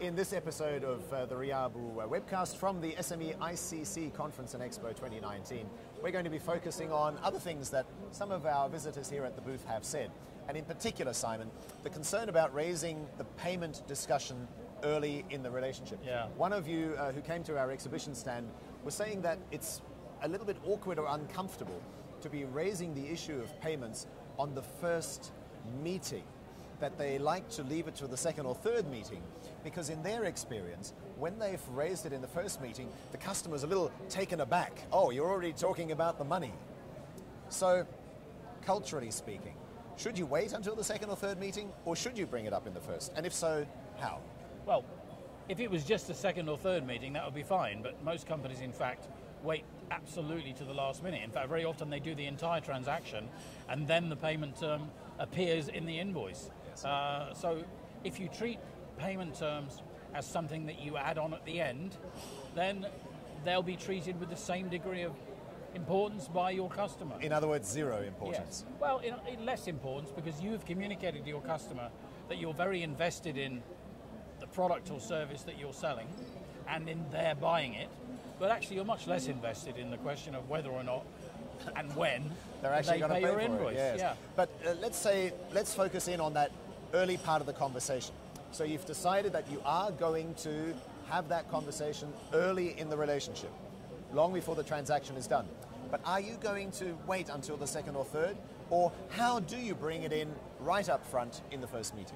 In this episode of the Riabu webcast from the SME ICC Conference and Expo 2019, we're going to be focusing on other things that some of our visitors here at the booth have said. And in particular, Simon, the concern about raising the payment discussion early in the relationship. Yeah. One of you who came to our exhibition stand was saying that it's a little bit awkward or uncomfortable to be raising the issue of payments on the first meeting, that they like to leave it to the second or third meeting, because in their experience, when they've raised it in the first meeting, the customer's a little taken aback. Oh, you're already talking about the money. So, culturally speaking, should you wait until the second or third meeting, or should you bring it up in the first? And if so, how? Well, if it was just the second or third meeting, that would be fine, but most companies, in fact, wait absolutely to the last minute. In fact, very often they do the entire transaction, and then the payment term appears in the invoice. Yes. So if you treat payment terms as something that you add on at the end, then they'll be treated with the same degree of importance by your customer. In other words, zero importance. Yes. Well, in less importance, because you've communicated to your customer that you're very invested in the product or service that you're selling and in their buying it, but actually you're much less invested in the question of whether or not and when they're actually going to pay your for invoice. It. Yes. Yeah. But let's focus in on that early part of the conversation. So you've decided that you are going to have that conversation early in the relationship, long before the transaction is done. But are you going to wait until the second or third, or how do you bring it in right up front in the first meeting?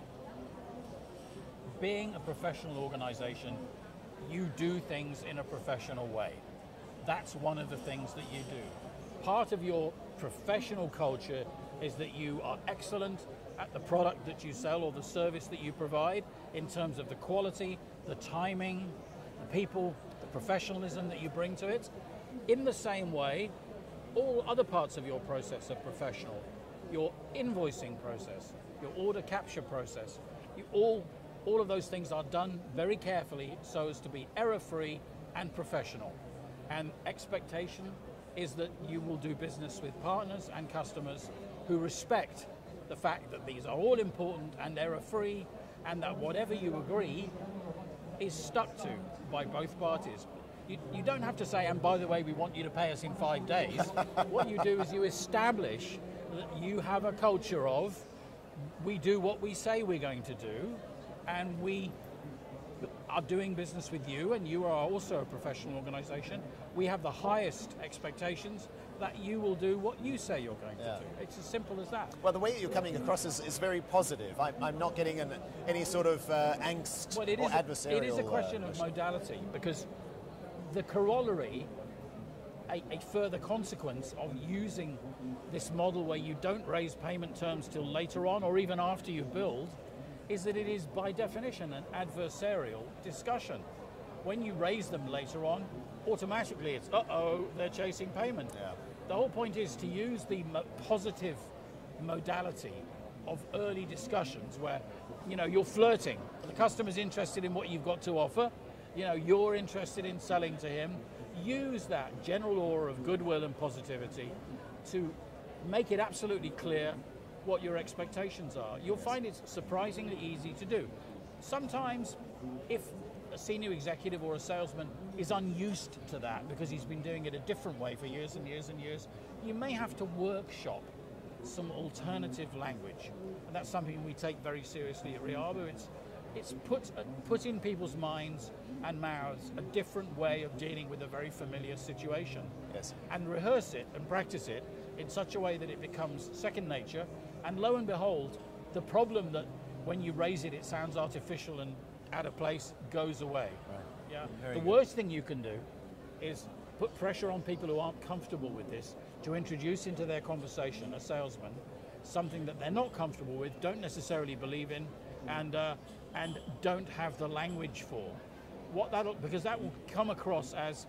Being a professional organization, you do things in a professional way. That's one of the things that you do. Part of your professional culture is that you are excellent at the product that you sell or the service that you provide in terms of the quality, the timing, the people, the professionalism that you bring to it. In the same way, all other parts of your process are professional. Your invoicing process, your order capture process, all of those things are done very carefully so as to be error-free and professional. And expectation is that you will do business with partners and customers who respect the fact that these are all important and error-free, and that whatever you agree is stuck to by both parties. You don't have to say, and by the way, we want you to pay us in 5 days. What you do is you establish that you have a culture of, we do what we say we're going to do, and we are doing business with you, and you are also a professional organization. We have the highest expectations that you will do what you say you're going to do. It's as simple as that. Well, the way you're coming across is very positive. I'm not getting any sort of angst or adversarial. It is a question of modality, because the corollary, a further consequence of using this model where you don't raise payment terms till later on or even after you build, is that it is by definition an adversarial discussion. When you raise them later on, automatically it's, they're chasing payment. Yeah. The whole point is to use the positive modality of early discussions where, you're flirting. The customer's interested in what you've got to offer. You're interested in selling to him. Use that general aura of goodwill and positivity to make it absolutely clear what your expectations are. You'll find it's surprisingly easy to do. Sometimes, if a senior executive or a salesman is unused to that because he's been doing it a different way for years and years and years, you may have to workshop some alternative language. And that's something we take very seriously at Riabu. It's put in people's minds and mouths a different way of dealing with a very familiar situation. Yes. And rehearse it and practice it in such a way that it becomes second nature. And lo and behold, the problem that when you raise it, it sounds artificial and out of place goes away. Right. Yeah. Very The good. worst thing you can do is put pressure on people who aren't comfortable with this to introduce into their conversation, a salesman, something that they're not comfortable with, don't necessarily believe in, and don't have the language for. Because that will come across as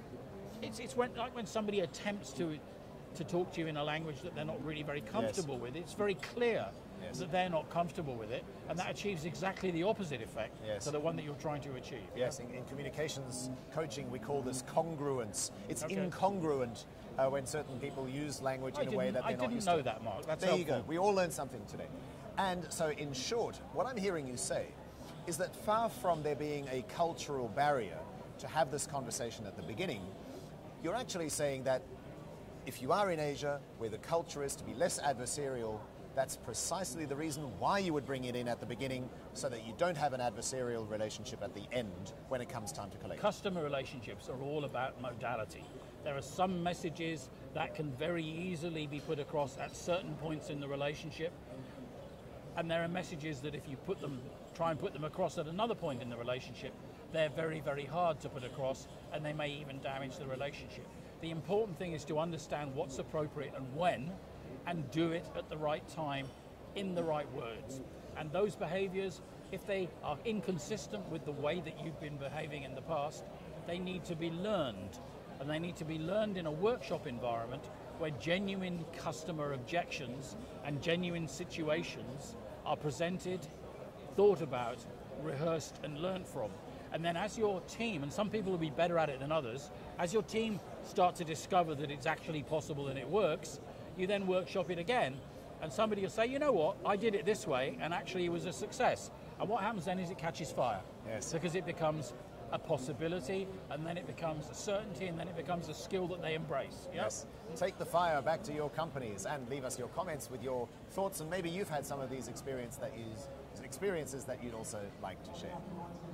it's like when somebody attempts to talk to you in a language that they're not really very comfortable with. It's very clear that they're not comfortable with it, and that achieves exactly the opposite effect to the one that you're trying to achieve. Yes, in communications coaching, we call this congruence. It's incongruent when certain people use language in a way that they're not used to. I didn't know that, Mark. That's there helpful. you go. We all learned something today. And so, in short, what I'm hearing you say is that far from there being a cultural barrier to have this conversation at the beginning, you're actually saying that if you are in Asia, where the culture is to be less adversarial, that's precisely the reason why you would bring it in at the beginning, so that you don't have an adversarial relationship at the end when it comes time to collect. Customer relationships are all about modality. There are some messages that can very easily be put across at certain points in the relationship, and there are messages that if you try and put them across at another point in the relationship, they're very, very hard to put across, and they may even damage the relationship. The important thing is to understand what's appropriate and when, and do it at the right time in the right words. And those behaviors, if they are inconsistent with the way that you've been behaving in the past, they need to be learned. And they need to be learned in a workshop environment where genuine customer objections and genuine situations are presented, thought about, rehearsed, and learned from. And then as your team, and some people will be better at it than others, as your team start to discover that it's actually possible and it works, you then workshop it again, and somebody will say, you know what, I did it this way, and actually it was a success. And what happens then is it catches fire. Yes. Because it becomes a possibility, and then it becomes a certainty, and then it becomes a skill that they embrace. Yep? Yes. Take the fire back to your companies and leave us your comments with your thoughts, and maybe you've had some of these experiences that you'd also like to share.